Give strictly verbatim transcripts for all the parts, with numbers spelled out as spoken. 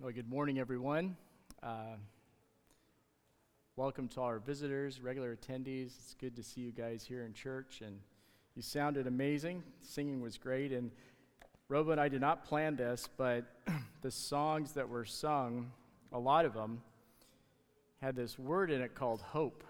Well, good morning, everyone. Uh, welcome to all our visitors, regular attendees. It's good to see you guys here in church, and you sounded amazing. Singing was great, and Robo and I did not plan this, but the songs that were sung, a lot of them, had this word in it called hope,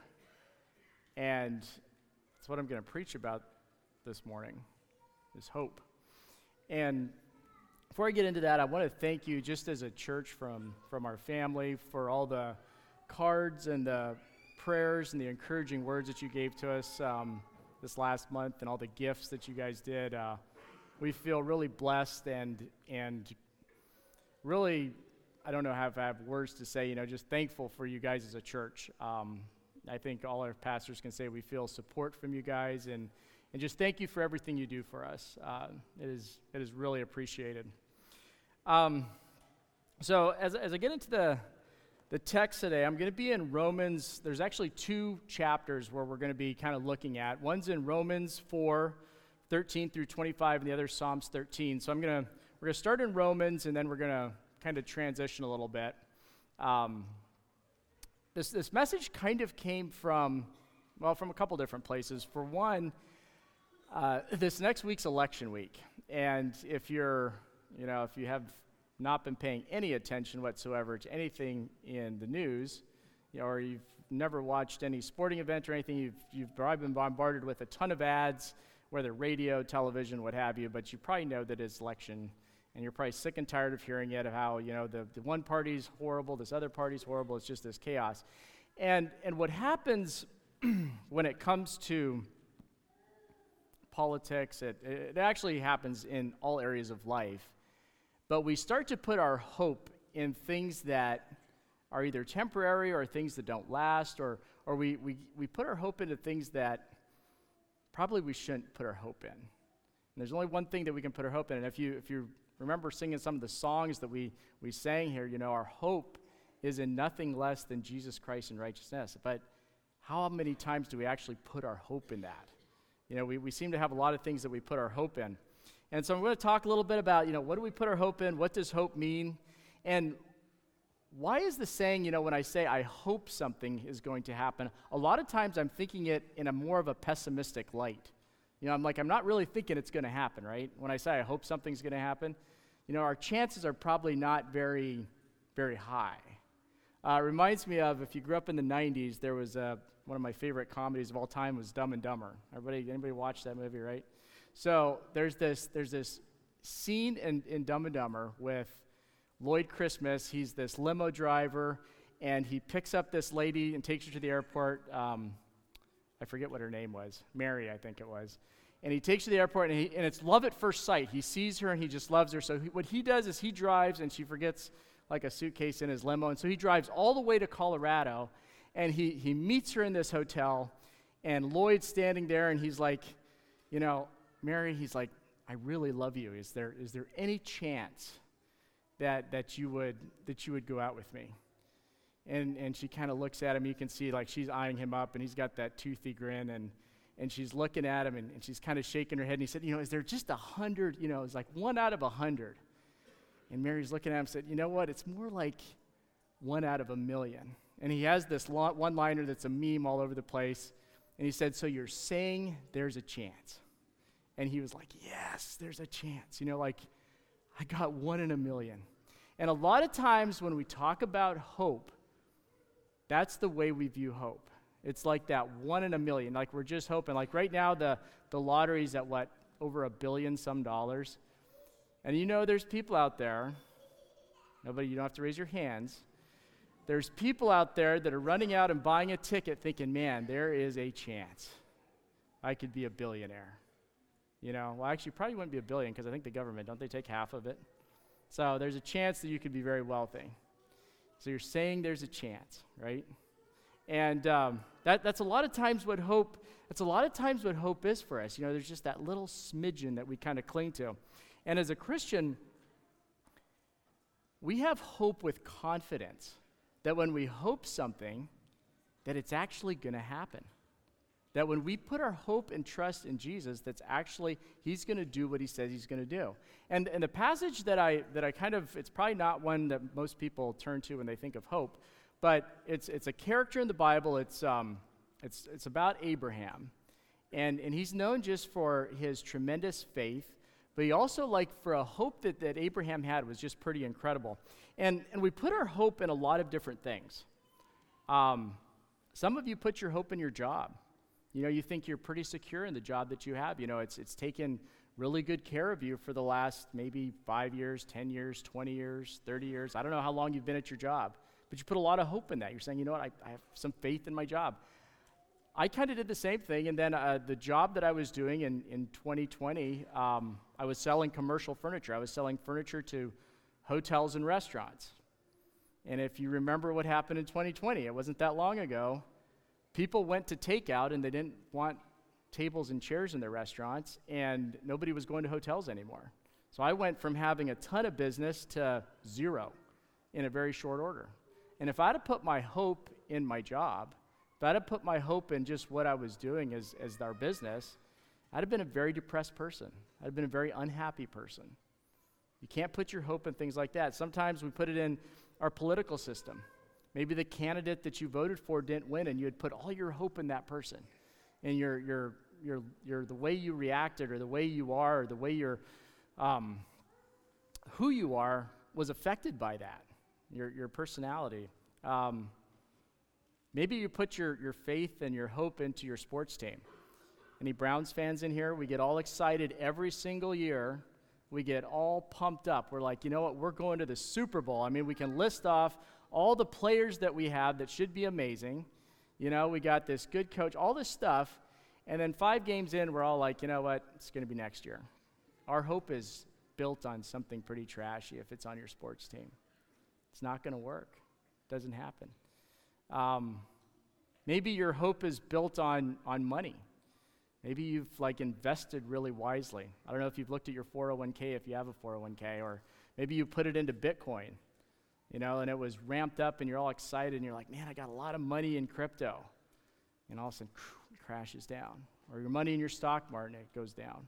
and that's what I'm going to preach about this morning, is hope. And before I get into that, I want to thank you just as a church from, from our family for all the cards and the prayers and the encouraging words that you gave to us um, this last month and all the gifts that you guys did. Uh, we feel really blessed and and really, I don't know how I have words to say, you know, just thankful for you guys as a church. Um, I think all our pastors can say we feel support from you guys, and, and just thank you for everything you do for us. Uh, it is it is really appreciated. Um, so as, as I get into the, the text today, I'm going to be in Romans. There's actually two chapters where we're going to be kind of looking at. One's in Romans four, thirteen through twenty-five, and the other Psalms thirteen. So I'm going to, we're going to start in Romans, and then we're going to kind of transition a little bit. Um, this, this message kind of came from, well, from a couple different places. For one, uh, this next week's election week, and if you're You know, if you have not been paying any attention whatsoever to anything in the news, you know, or you've never watched any sporting event or anything, you've, you've probably been bombarded with a ton of ads, whether radio, television, what have you, but you probably know that it's election, and you're probably sick and tired of hearing it, of how, you know, the, the one party's horrible, this other party's horrible, it's just this chaos. And, and what happens when it comes to politics, it, it actually happens in all areas of life. But we start to put our hope in things that are either temporary or things that don't last, or or we, we, we put our hope into things that probably we shouldn't put our hope in. And there's only one thing that we can put our hope in. And if you if you remember singing some of the songs that we, we sang here, you know, our hope is in nothing less than Jesus Christ and righteousness. But how many times do we actually put our hope in that? You know, we, we seem to have a lot of things that we put our hope in. And so I'm going to talk a little bit about, you know, what do we put our hope in? What does hope mean? And why is the saying, you know, when I say I hope something is going to happen, a lot of times I'm thinking it in a more of a pessimistic light. You know, I'm like, I'm not really thinking it's going to happen, right? When I say I hope something's going to happen, you know, our chances are probably not very, very high. Uh, it reminds me of, if you grew up in the nineties, there was a, one of my favorite comedies of all time was Dumb and Dumber. Everybody, anybody watch that movie, right? So there's this there's this scene in, in Dumb and Dumber with Lloyd Christmas. He's this limo driver, and he picks up this lady and takes her to the airport. Um, I forget what her name was. Mary, I think it was. And he takes her to the airport, and, he, and it's love at first sight. He sees her, and he just loves her. So he, what he does is he drives, and she forgets like a suitcase in his limo. And so he drives all the way to Colorado, and he, he meets her in this hotel, and Lloyd's standing there, and he's like, you know, Mary, he's like, I really love you. Is there is there any chance that that you would that you would go out with me? And and she kind of looks at him. You can see like she's eyeing him up, and he's got that toothy grin, and and she's looking at him, and, and she's kind of shaking her head. And he said, you know, is there just a hundred? You know, it's like one out of a hundred. And Mary's looking at him and said, you know what? It's more like one out of a million. And he has this lo- one-liner that's a meme all over the place. And he said, so you're saying there's a chance? And he was like, yes, there's a chance. You know, like, I got one in a million. And a lot of times when we talk about hope, that's the way we view hope. It's like that one in a million. Like, we're just hoping. Like, right now, the, the lottery's at, what, over a billion some dollars. And you know there's people out there, nobody, you don't have to raise your hands. There's people out there that are running out and buying a ticket thinking, man, there is a chance I could be a billionaire. You know, well, actually, probably wouldn't be a billion because I think the government, don't they take half of it? So there's a chance that you could be very wealthy. So you're saying there's a chance, right? And um, that that's a lot of times what hope, that's a lot of times what hope is for us. You know, there's just that little smidgen that we kind of cling to. And as a Christian, we have hope with confidence that when we hope something, that it's actually going to happen. That when we put our hope and trust in Jesus, that's actually, he's going to do what he says he's going to do. And, and the passage that I that I kind of, it's probably not one that most people turn to when they think of hope, but it's it's a character in the Bible. It's um it's it's about Abraham. And and he's known just for his tremendous faith, but he also, like, for a hope that, that Abraham had was just pretty incredible. And and we put our hope in a lot of different things. Um, some of you put your hope in your job. You know, you think you're pretty secure in the job that you have. You know, it's it's taken really good care of you for the last maybe five years, ten years, twenty years, thirty years. I don't know how long you've been at your job, but you put a lot of hope in that. You're saying, you know what, I, I have some faith in my job. I kind of did the same thing, and then uh, the job that I was doing in, in twenty twenty, um, I was selling commercial furniture. I was selling furniture to hotels and restaurants. And if you remember what happened in twenty twenty, it wasn't that long ago. People went to takeout, and they didn't want tables and chairs in their restaurants, and nobody was going to hotels anymore. So I went from having a ton of business to zero in a very short order. And if I'd have put my hope in my job, if I'd have put my hope in just what I was doing as, as our business, I'd have been a very depressed person. I'd have been a very unhappy person. You can't put your hope in things like that. Sometimes we put it in our political system. Maybe the candidate that you voted for didn't win, and you had put all your hope in that person. And your your your your the way you reacted, or the way you are, or the way you're um, who you are was affected by that. Your your personality. Um, maybe you put your your faith and your hope into your sports team. Any Browns fans in here? We get all excited every single year. We get all pumped up. We're like, you know what? We're going to the Super Bowl. I mean, we can list off all the players that we have that should be amazing. You know, we got this good coach, all this stuff. And then five games in, we're all like, you know what? It's going to be next year. Our hope is built on something pretty trashy if it's on your sports team. It's not going to work. It doesn't happen. Um, maybe your hope is built on, on money. Maybe you've, like, invested really wisely. I don't know if you've looked at your four oh one k, if you have a four oh one k, or maybe you put it into Bitcoin, you know, and it was ramped up, and you're all excited, and you're like, man, I got a lot of money in crypto. And all of a sudden, it crashes down. Or your money in your stock market, it goes down.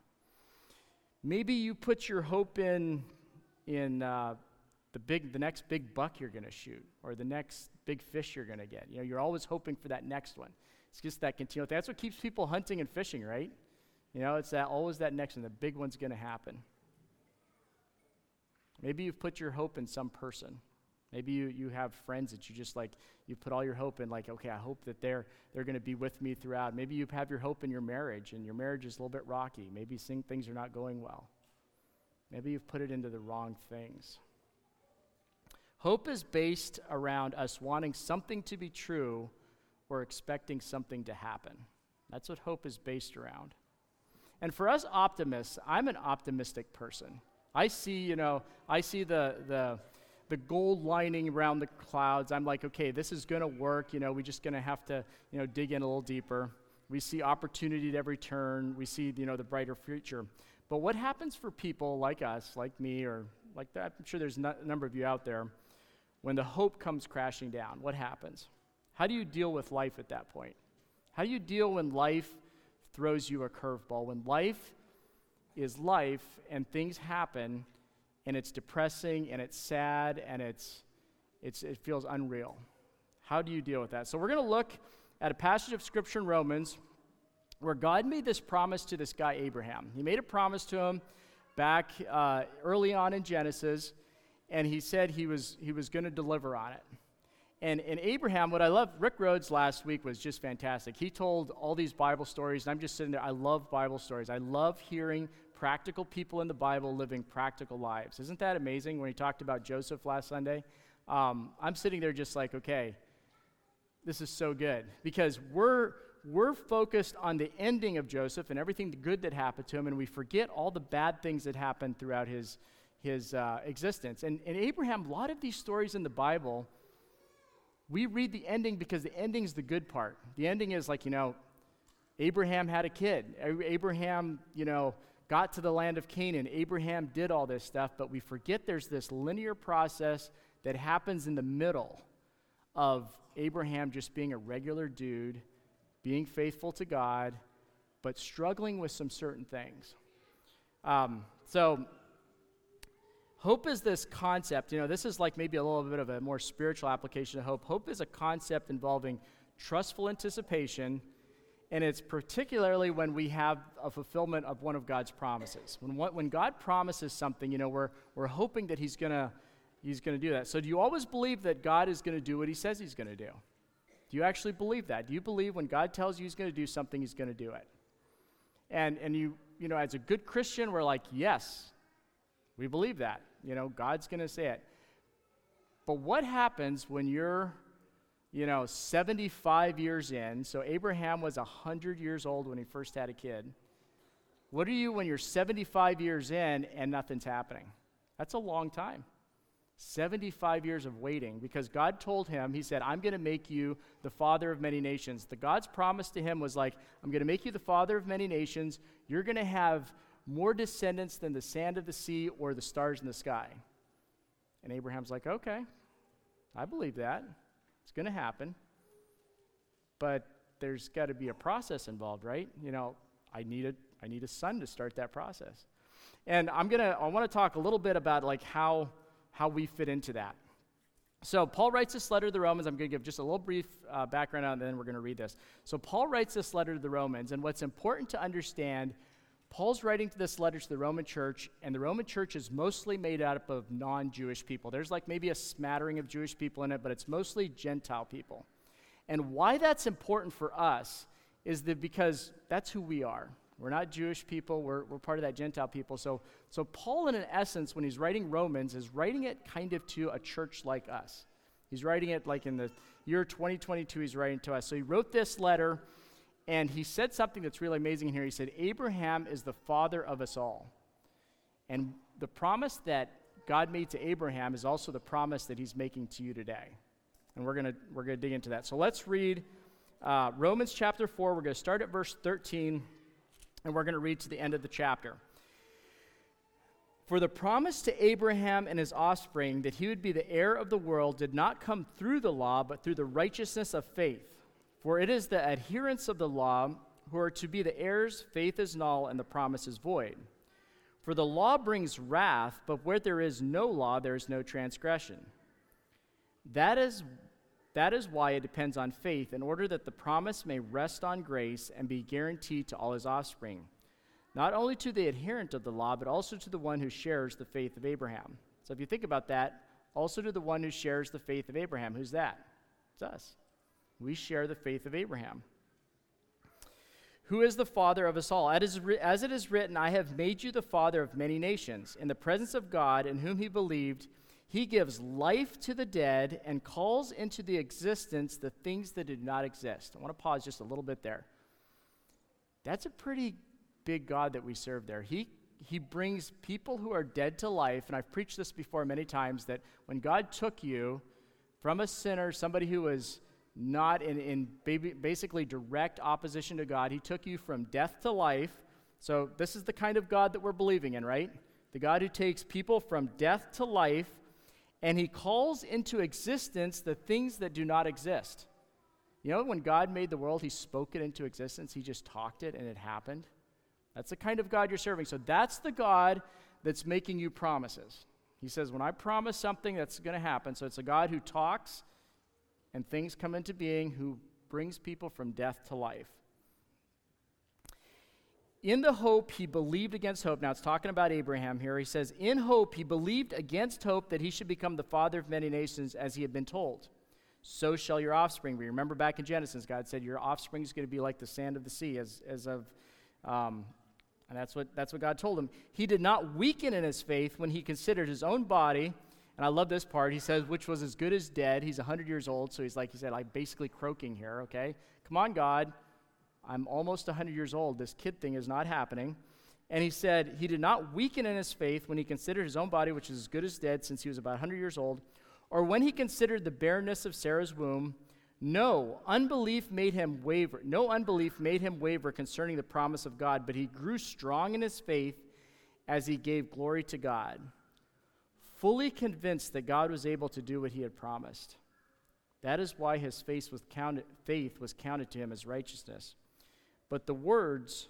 Maybe you put your hope in in uh, the big, the next big buck you're going to shoot, or the next big fish you're going to get. You know, you're always hoping for that next one. It's just that continual thing. That's what keeps people hunting and fishing, right? You know, it's that always that next one. The big one's going to happen. Maybe you've put your hope in some person. Maybe you, you have friends that you just, like, you put all your hope in, like, okay, I hope that they're they're going to be with me throughout. Maybe you have your hope in your marriage, and your marriage is a little bit rocky. Maybe things are not going well. Maybe you've put it into the wrong things. Hope is based around us wanting something to be true or expecting something to happen. That's what hope is based around. And for us optimists, I'm an optimistic person. I see, you know, I see the the the gold lining around the clouds. I'm like, okay, this is going to work. You know, we're just going to have to, you know, dig in a little deeper. We see opportunity at every turn. We see, you know, the brighter future. But what happens for people like us, like me, or like that? I'm sure there's a number of you out there. When the hope comes crashing down, what happens? How do you deal with life at that point? How do you deal when life throws you a curveball? When life is life and things happen and it's depressing and it's sad and it's, it's it feels unreal. How do you deal with that? So we're going to look at a passage of Scripture in Romans where God made this promise to this guy Abraham. He made a promise to him back uh, early on in Genesis, and he said he was he was going to deliver on it. And, and Abraham, what I love, Rick Rhodes last week was just fantastic. He told all these Bible stories, and I'm just sitting there. I love Bible stories. I love hearing practical people in the Bible living practical lives. Isn't that amazing when he talked about Joseph last Sunday? Um, I'm sitting there just like, okay, this is so good. Because we're, we're focused on the ending of Joseph and everything good that happened to him, and we forget all the bad things that happened throughout his, his uh, existence. And, and Abraham, a lot of these stories in the Bible, we read the ending because the ending's the good part. The ending is like, you know, Abraham had a kid. Abraham, you know, got to the land of Canaan. Abraham did all this stuff, but we forget there's this linear process that happens in the middle of Abraham just being a regular dude being faithful to God, but struggling with some certain things. Um, so hope is this concept. You know, this is like maybe a little bit of a more spiritual application of hope. Hope is a concept involving trustful anticipation, and it's particularly when we have a fulfillment of one of God's promises. When what, when God promises something, you know, we're we're hoping that He's gonna He's gonna do that. So do you always believe that God is gonna do what He says He's gonna do? Do you actually believe that? Do you believe when God tells you He's gonna do something, He's gonna do it? And and you you know, as a good Christian, we're like, yes, we believe that. You know, God's gonna say it. But what happens when you're you know, seventy-five years in? So Abraham was one hundred years old when he first had a kid. What are you when you're seventy-five years in and nothing's happening? That's a long time. seventy-five years of waiting, because God told him, He said, I'm going to make you the father of many nations. The God's promise to him was like, I'm going to make you the father of many nations. You're going to have more descendants than the sand of the sea or the stars in the sky. And Abraham's like, okay, I believe that. It's going to happen, but there's got to be a process involved, right? You know, I need a I need a son to start that process, and I'm gonna I want to talk a little bit about like how how we fit into that. So Paul writes this letter to the Romans. I'm going to give just a little brief uh, background on it, and then we're going to read this. So Paul writes this letter to the Romans, and what's important to understand, Paul's writing to this letter to the Roman church, and the Roman church is mostly made up of non-Jewish people. There's like maybe a smattering of Jewish people in it, but it's mostly Gentile people. And why that's important for us is that because that's who we are. We're not Jewish people. We're, we're part of that Gentile people. So, so Paul, in an essence, when he's writing Romans, is writing it kind of to a church like us. He's writing it like in the year twenty twenty-two, he's writing to us. So he wrote this letter, and he said something that's really amazing in here. He said, Abraham is the father of us all. And the promise that God made to Abraham is also the promise that He's making to you today. And we're going to we're going to dig into that. So let's read uh, Romans chapter four. We're going to start at verse thirteen, and we're going to read to the end of the chapter. For the promise to Abraham and his offspring that he would be the heir of the world did not come through the law, but through the righteousness of faith. For it is the adherents of the law who are to be the heirs, faith is null, and the promise is void. For the law brings wrath, but where there is no law, there is no transgression. That is, that is why it depends on faith, in order that the promise may rest on grace and be guaranteed to all his offspring, not only to the adherent of the law, but also to the one who shares the faith of Abraham. So if you think about that, also to the one who shares the faith of Abraham. Who's that? It's us. We share the faith of Abraham, who is the father of us all. As it is written, I have made you the father of many nations. In the presence of God, in whom he believed, he gives life to the dead and calls into the existence the things that did not exist. I want to pause just a little bit there. That's a pretty big God that we serve there. He he brings people who are dead to life, and I've preached this before many times, that when God took you from a sinner, somebody who was not in, in basically direct opposition to God, He took you from death to life. So this is the kind of God that we're believing in, right? The God who takes people from death to life, and He calls into existence the things that do not exist. You know, when God made the world, He spoke it into existence. He just talked it, and it happened. That's the kind of God you're serving. So that's the God that's making you promises. He says, when I promise something, that's going to happen. So it's a God who talks and things come into being, who brings people from death to life. In the hope he believed against hope. Now it's talking about Abraham here. He says, in hope he believed against hope that he should become the father of many nations, as he had been told. So shall your offspring be. Remember back in Genesis, God said your offspring is going to be like the sand of the sea, as, as of, um, and that's what, that's what God told him. He did not weaken in his faith when he considered his own body. And I love this part. He says, which was as good as dead. He's one hundred years old, so he's like, he said, I'm basically croaking here, okay? Come on, God. I'm almost one hundred years old. This kid thing is not happening. And he said, he did not weaken in his faith when he considered his own body, which is as good as dead, since he was about one hundred years old, or when he considered the barrenness of Sarah's womb. No, unbelief made him waver. No unbelief made him waver concerning the promise of God, but he grew strong in his faith as he gave glory to God, fully convinced that God was able to do what he had promised. That is why his faith was counted, faith was counted to him as righteousness. But the words,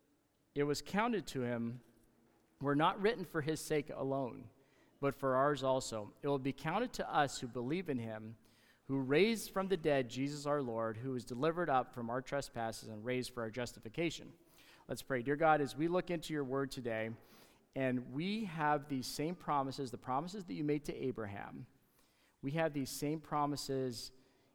it was counted to him, were not written for his sake alone, but for ours also. It will be counted to us who believe in him, who raised from the dead Jesus our Lord, who was delivered up from our trespasses and raised for our justification. Let's pray. Dear God, as we look into your word today, and we have these same promises, the promises that you made to Abraham, we have these same promises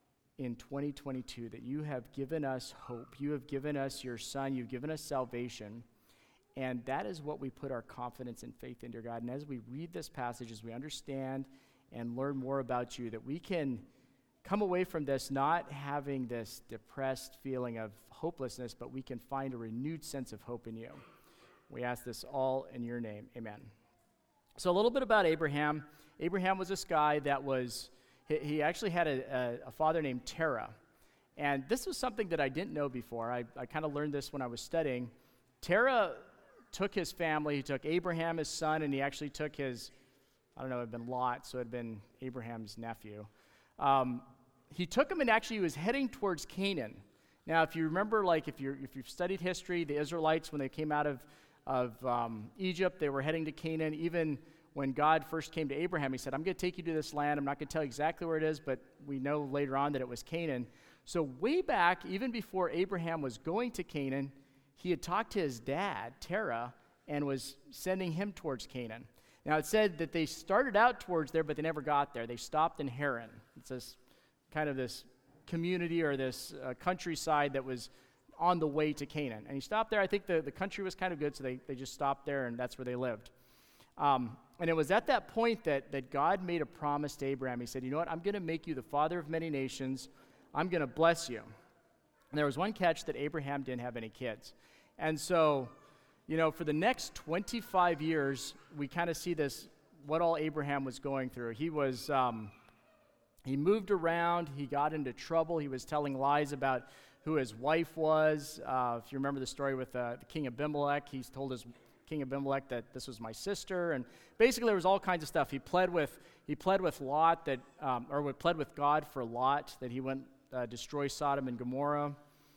in twenty twenty-two, that you have given us hope. You have given us your Son. You've given us salvation. And that is what we put our confidence and faith in, dear God. And as we read this passage, as we understand and learn more about you, that we can come away from this not having this depressed feeling of hopelessness, but we can find a renewed sense of hope in you. We ask this all in your name. Amen. So a little bit about Abraham. Abraham was this guy that was, he, he actually had a, a, a father named Terah. And this was something that I didn't know before. I, I kind of learned this when I was studying. Terah took his family, he took Abraham, his son, and he actually took his, I don't know, it had been Lot, so it had been Abraham's nephew. Um, he took him and actually he was heading towards Canaan. Now, if you remember, like if, you're, if you've studied history, the Israelites, when they came out of, of um, Egypt, they were heading to Canaan. Even when God first came to Abraham, he said, I'm going to take you to this land. I'm not going to tell you exactly where it is, but we know later on that it was Canaan. So way back, even before Abraham was going to Canaan, he had talked to his dad, Terah, and was sending him towards Canaan. Now, it said that they started out towards there, but they never got there. They stopped in Haran. It's this kind of this community or this uh, countryside that was on the way to Canaan. And he stopped there. I think the, the country was kind of good, so they, they just stopped there, and that's where they lived. Um, and it was at that point that, that God made a promise to Abraham. He said, you know what, I'm going to make you the father of many nations. I'm going to bless you. And there was one catch, that Abraham didn't have any kids. And so, you know, for the next twenty-five years, we kind of see this, what all Abraham was going through. He was, um, he moved around, he got into trouble, he was telling lies about who his wife was. Uh, if you remember the story with uh, the king Abimelech, he told his king Abimelech that this was my sister, and basically there was all kinds of stuff. He pled with, he pled with Lot that, um, or pled with God for Lot, that he wouldn't uh, destroy Sodom and Gomorrah.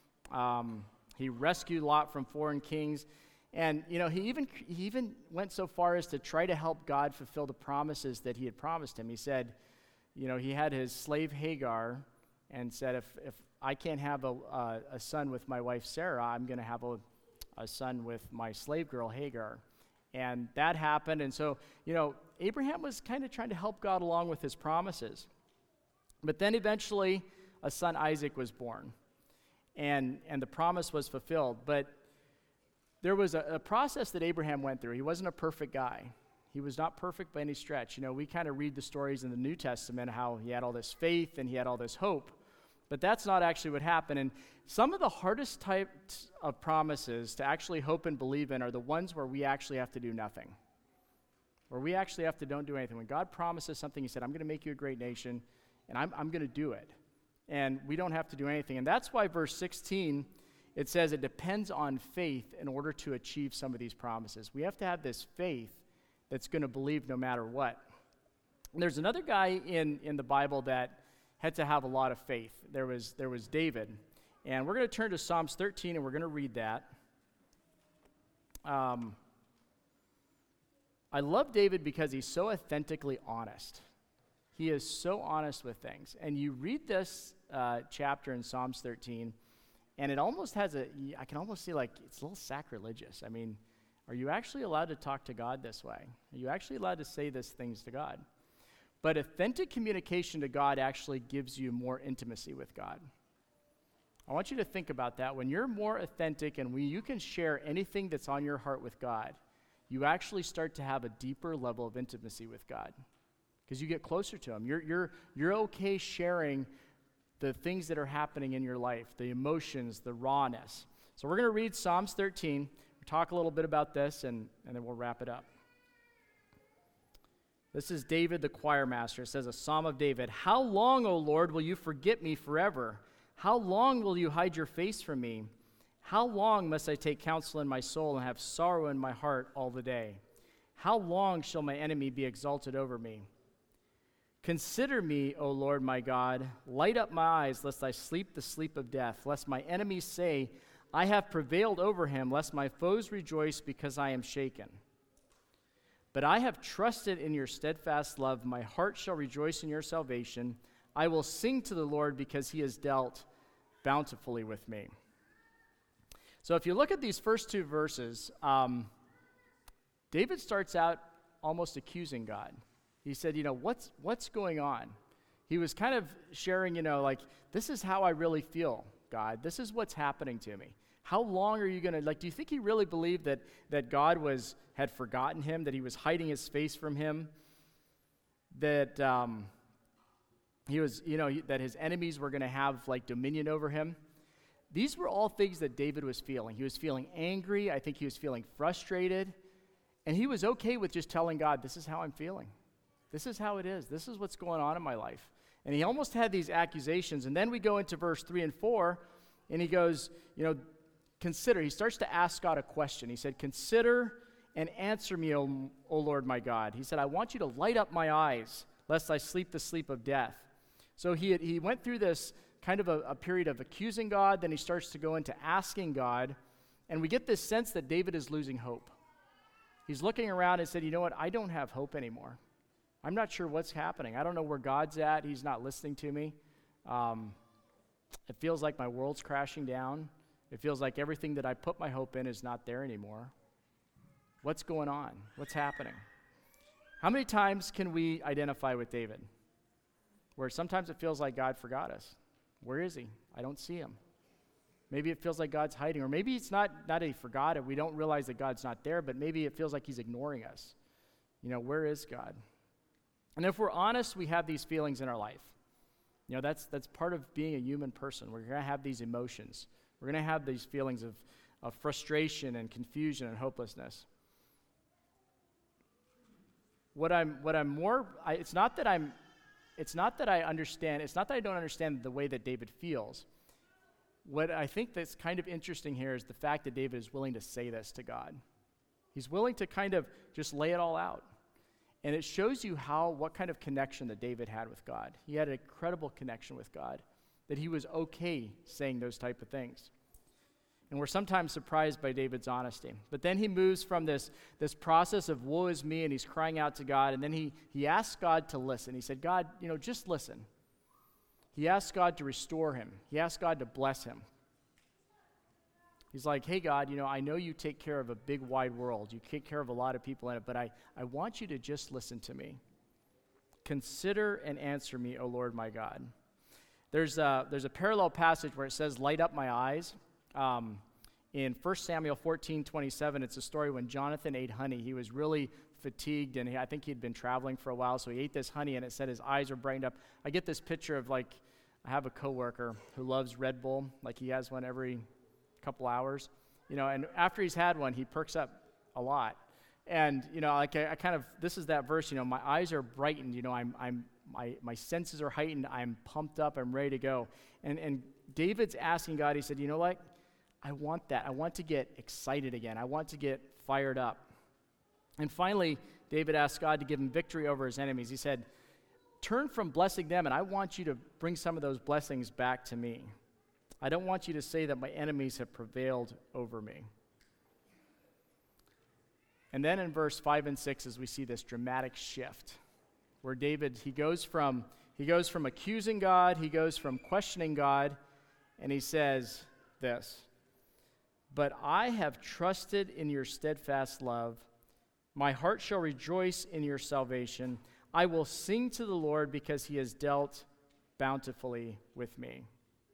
Um, he rescued Lot from foreign kings. And, you know, he even he even went so far as to try to help God fulfill the promises that he had promised him. He said, you know, he had his slave Hagar and said, if if I can't have a, uh, a son with my wife Sarah, I'm going to have a, a son with my slave girl Hagar. And that happened. And so, you know, Abraham was kind of trying to help God along with his promises. But then eventually a son Isaac was born. And, and the promise was fulfilled. But there was a, a process that Abraham went through. He wasn't a perfect guy. He was not perfect by any stretch. You know, we kind of read the stories in the New Testament, how he had all this faith and he had all this hope. But that's not actually what happened. And some of the hardest types of promises to actually hope and believe in are the ones where we actually have to do nothing. Where we actually have to don't do anything. When God promises something, he said, I'm going to make you a great nation, and I'm, I'm going to do it. And we don't have to do anything. And that's why verse sixteen, it says it depends on faith in order to achieve some of these promises. We have to have this faith that's going to believe no matter what. And there's another guy in, in the Bible that had to have a lot of faith. There was, there was David. And we're going to turn to Psalms thirteen, and we're going to read that. Um, I love David because he's so authentically honest. He is so honest with things. And you read this uh, chapter in Psalms thirteen, and it almost has a, I can almost see like it's a little sacrilegious. I mean, are you actually allowed to talk to God this way? Are you actually allowed to say these things to God? But authentic communication to God actually gives you more intimacy with God. I want you to think about that. When you're more authentic and when you can share anything that's on your heart with God, you actually start to have a deeper level of intimacy with God because you get closer to him. You're, you're, you're okay sharing the things that are happening in your life, the emotions, the rawness. So we're going to read Psalms thirteen. We'll talk a little bit about this, and, and then we'll wrap it up. This is David the choir master. It says, a psalm of David. How long, O Lord, will you forget me forever? How long will you hide your face from me? How long must I take counsel in my soul and have sorrow in my heart all the day? How long shall my enemy be exalted over me? Consider me, O Lord my God. Light up my eyes, lest I sleep the sleep of death, lest my enemies say, I have prevailed over him, lest my foes rejoice because I am shaken. But I have trusted in your steadfast love. My heart shall rejoice in your salvation. I will sing to the Lord because he has dealt bountifully with me. So if you look at these first two verses, um, David starts out almost accusing God. He said, you know, what's what's going on? He was kind of sharing, you know, like, this is how I really feel, God. This is what's happening to me. How long are you going to, like, do you think he really believed that that God was had forgotten him, that he was hiding his face from him, that um, he was, you know, he, that his enemies were going to have, like, dominion over him? These were all things that David was feeling. He was feeling angry. I think he was feeling frustrated. And he was okay with just telling God, this is how I'm feeling. This is how it is. This is what's going on in my life. And he almost had these accusations. And then we go into verse three and four, and he goes, you know, consider. He starts to ask God a question. He said, consider and answer me, O, o Lord my God. He said, I want you to light up my eyes, lest I sleep the sleep of death. So he, had, he went through this kind of a, a period of accusing God. Then he starts to go into asking God. And we get this sense that David is losing hope. He's looking around and said, you know what? I don't have hope anymore. I'm not sure what's happening. I don't know where God's at. He's not listening to me. Um, it feels like my world's crashing down. It feels like everything that I put my hope in is not there anymore. What's going on? What's happening? How many times can we identify with David? Where sometimes it feels like God forgot us. Where is he? I don't see him. Maybe it feels like God's hiding, or maybe it's not, not that he forgot it. We don't realize that God's not there, but maybe it feels like he's ignoring us. You know, where is God? And if we're honest, we have these feelings in our life. You know, that's that's part of being a human person. We're going to have these emotions. We're going to have these feelings of, of frustration and confusion and hopelessness. What I'm what I'm more I, it's not that I'm it's not that I understand, it's not that I don't understand the way that David feels. What I think that's kind of interesting here is the fact that David is willing to say this to God. He's willing to kind of just lay it all out. And it shows you how, what kind of connection that David had with God. He had an incredible connection with God, that he was okay saying those type of things. And we're sometimes surprised by David's honesty. But then he moves from this, this process of woe is me, and he's crying out to God, and then he, he asks God to listen. He said, God, you know, just listen. He asked God to restore him. He asked God to bless him. He's like, hey, God, you know, I know you take care of a big, wide world. You take care of a lot of people in it, but I, I want you to just listen to me. Consider and answer me, O Lord my God. There's a, there's a parallel passage where it says, light up my eyes. Um, in First Samuel fourteen twenty-seven, it's a story when Jonathan ate honey. He was really fatigued, and he, I think he'd been traveling for a while, so he ate this honey, and it said his eyes were brightened up. I get this picture of, like, I have a coworker who loves Red Bull, like he has one every couple hours, you know, and after he's had one, he perks up a lot. And, you know, like I, I kind of, this is that verse, you know, my eyes are brightened, you know, I'm, I'm, my, my senses are heightened, I'm pumped up, I'm ready to go. And, and David's asking God, he said, you know what? I want that. I want to get excited again. I want to get fired up. And finally, David asked God to give him victory over his enemies. He said, turn from blessing them, and I want you to bring some of those blessings back to me. I don't want you to say that my enemies have prevailed over me. And then in verse five and six, as we see this dramatic shift, where David, he goes from he goes from accusing God, he goes from questioning God, and he says this, but I have trusted in your steadfast love. My heart shall rejoice in your salvation. I will sing to the Lord because he has dealt bountifully with me.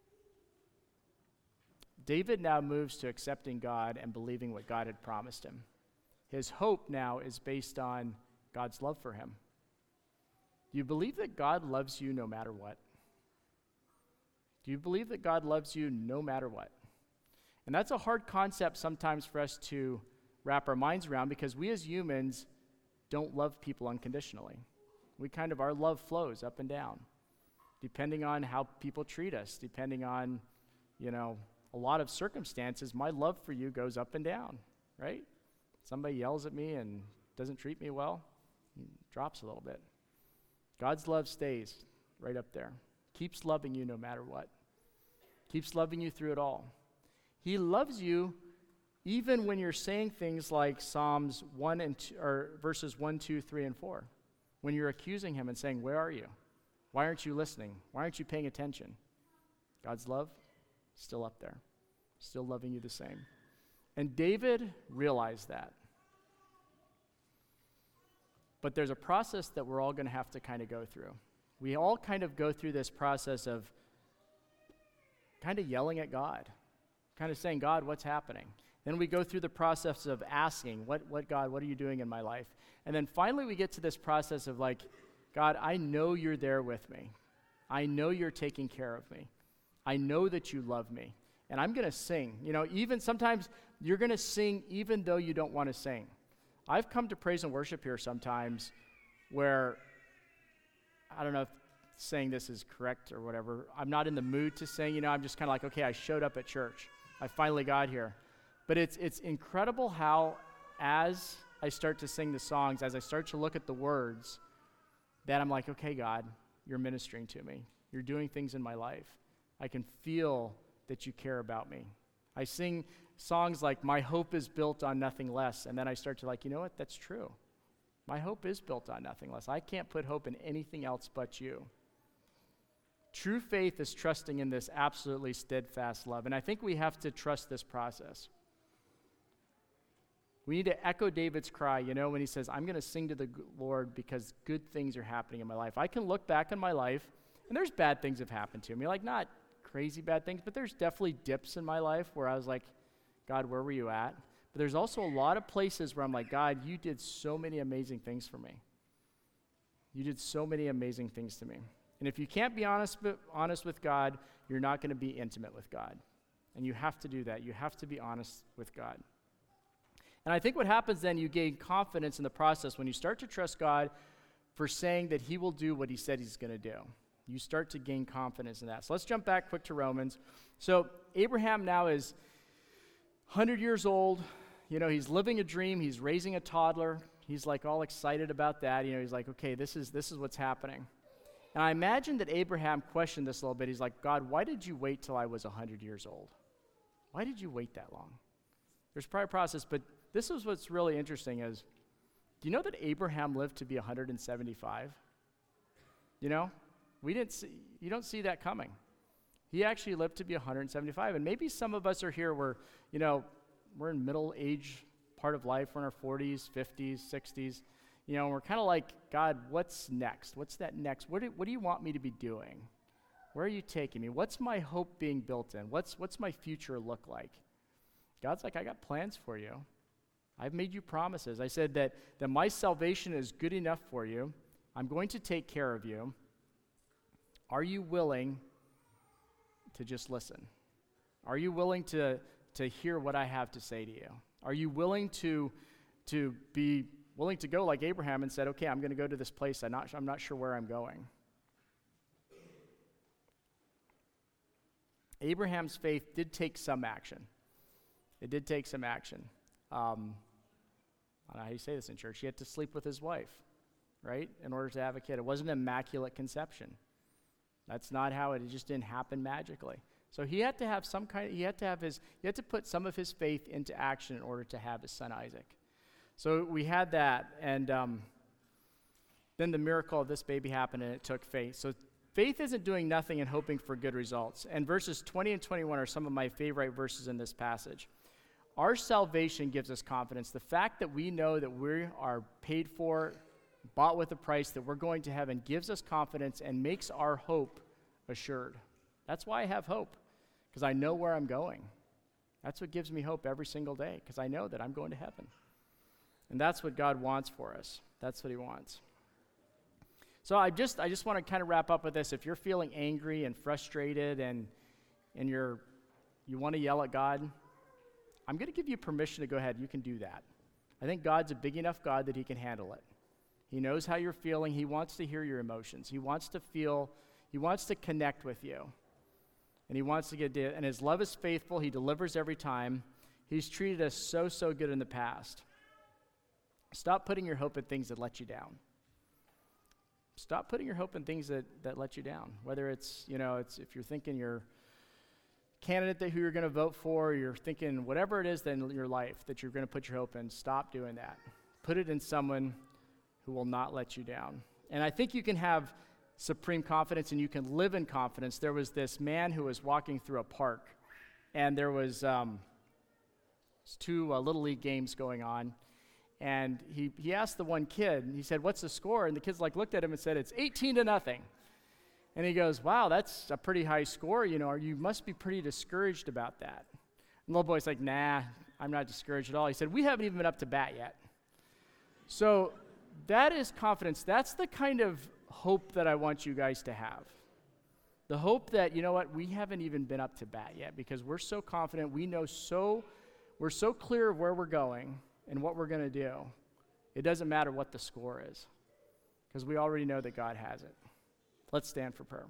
David now moves to accepting God and believing what God had promised him. His hope now is based on God's love for him. Do you believe that God loves you no matter what? Do you believe that God loves you no matter what? And that's a hard concept sometimes for us to wrap our minds around, because we as humans don't love people unconditionally. We kind of, our love flows up and down, depending on how people treat us, depending on, you know, a lot of circumstances. My love for you goes up and down, right? Somebody yells at me and doesn't treat me well, it drops a little bit. God's love stays right up there. Keeps loving you no matter what. Keeps loving you through it all. He loves you even when you're saying things like Psalms one and two, or verses one, two, three, and four. When you're accusing him and saying, where are you? Why aren't you listening? Why aren't you paying attention? God's love, still up there. Still loving you the same. And David realized that. But there's a process that we're all going to have to kind of go through. We all kind of go through this process of kind of yelling at God, kind of saying, God, what's happening? Then we go through the process of asking, what, what God, what are you doing in my life? And then finally we get to this process of like, God, I know you're there with me. I know you're taking care of me. I know that you love me. And I'm going to sing. You know, even sometimes you're going to sing even though you don't want to sing. I've come to praise and worship here sometimes where, I don't know if saying this is correct or whatever, I'm not in the mood to sing. You know, I'm just kind of like, okay, I showed up at church. I finally got here. But it's it's incredible how as I start to sing the songs, as I start to look at the words, that I'm like, okay, God, you're ministering to me. You're doing things in my life. I can feel that you care about me. I sing songs like, my hope is built on nothing less. And then I start to like, you know what? That's true. My hope is built on nothing less. I can't put hope in anything else but you. True faith is trusting in this absolutely steadfast love. And I think we have to trust this process. We need to echo David's cry, you know, when he says, I'm going to sing to the Lord because good things are happening in my life. I can look back on my life, and there's bad things have happened to me. Like, not crazy bad things, but there's definitely dips in my life where I was like, God, where were you at? But there's also a lot of places where I'm like, God, you did so many amazing things for me. You did so many amazing things to me. And if you can't be honest, honest with God, you're not going to be intimate with God. And you have to do that. You have to be honest with God. And I think what happens then, you gain confidence in the process when you start to trust God for saying that he will do what he said he's going to do. You start to gain confidence in that. So let's jump back quick to Romans. So Abraham now is one hundred years old. You know, he's living a dream. He's raising a toddler. He's like all excited about that. You know, he's like, okay, this is this is what's happening. And I imagine that Abraham questioned this a little bit. He's like, God, why did you wait till I was one hundred years old? Why did you wait that long? There's probably a process, but this is what's really interesting is, do you know that Abraham lived to be one hundred seventy-five? You know, we didn't see, you don't see that coming. He actually lived to be one hundred seventy-five. And maybe some of us are here where, you know, we're in middle age part of life. We're in our forties, fifties, sixties. You know, and we're kind of like, God, what's next? What's that next? What do, what do you want me to be doing? Where are you taking me? What's my hope being built in? What's, what's my future look like? God's like, I got plans for you. I've made you promises. I said that, that my salvation is good enough for you. I'm going to take care of you. Are you willing to just listen? Are you willing to, to hear what I have to say to you? Are you willing to, to be willing to go like Abraham and said, okay, I'm going to go to this place. I'm not, I'm not sure where I'm going. Abraham's faith did take some action. It did take some action. Um, I don't know how you say this in church. He had to sleep with his wife, right, in order to have a kid. It wasn't an immaculate conception. That's not how it, it just didn't happen magically. So he had to have some kind of, he had to have his, he had to put some of his faith into action in order to have his son Isaac. So we had that, and um, then the miracle of this baby happened, and it took faith. So faith isn't doing nothing and hoping for good results. And verses twenty and twenty-one are some of my favorite verses in this passage. Our salvation gives us confidence. The fact that we know that we are paid for, bought with a price, that we're going to heaven, gives us confidence and makes our hope assured. That's why I have hope, because I know where I'm going. That's what gives me hope every single day, because I know that I'm going to heaven. And that's what God wants for us. That's what he wants. So I just I just want to kind of wrap up with this. If you're feeling angry and frustrated and and you're you want to yell at God, I'm going to give you permission to go ahead. You can do that. I think God's a big enough God that he can handle it. He knows how you're feeling. He wants to hear your emotions. He wants to feel, he wants to connect with you. And he wants to get, and his love is faithful. He delivers every time. He's treated us so, so good in the past. Stop putting your hope in things that let you down. stop putting your hope in things that, that let you down. Whether it's, you know, it's if you're thinking your candidate that who you're going to vote for, you're thinking whatever it is in your life that you're going to put your hope in, stop doing that. Put it in someone who will not let you down. And I think you can have supreme confidence and you can live in confidence. There was this man who was walking through a park, and there was um, two uh, Little League games going on. And he, he asked the one kid, and he said, "What's the score?" And the kid's like looked at him and said, "It's eighteen to nothing. And he goes, "Wow, that's a pretty high score. You know, you must be pretty discouraged about that." And the little boy's like, "Nah, I'm not discouraged at all." He said, "We haven't even been up to bat yet." So that is confidence. That's the kind of hope that I want you guys to have. The hope that, you know what, we haven't even been up to bat yet because we're so confident. We know so, we're so clear of where we're going and what we're going to do. It doesn't matter what the score is because we already know that God has it. Let's stand for prayer.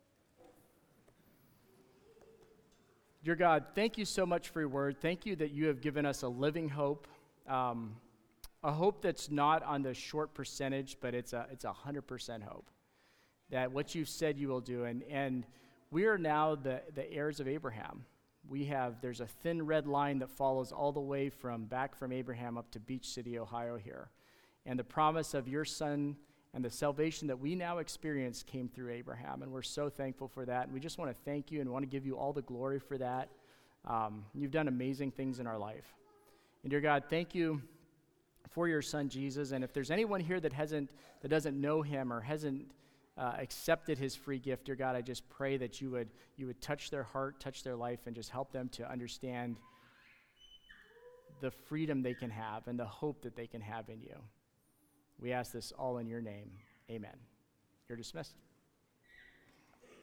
Dear God, thank you so much for your word. Thank you that you have given us a living hope, um, a hope that's not on the short percentage, but it's a it's a one hundred percent hope that what you've said you will do. And, and we are now the, the heirs of Abraham. We have, there's a thin red line that follows all the way from back from Abraham up to Beach City, Ohio here. And the promise of your son and the salvation that we now experience came through Abraham, and we're so thankful for that. And we just want to thank you and want to give you all the glory for that. Um, you've done amazing things in our life. And dear God, thank you for your son Jesus. And if there's anyone here that hasn't, that doesn't know him or hasn't uh, accepted his free gift, dear God, I just pray that you would you would touch their heart, touch their life, and just help them to understand the freedom they can have and the hope that they can have in you. We ask this all in your name. Amen. You're dismissed.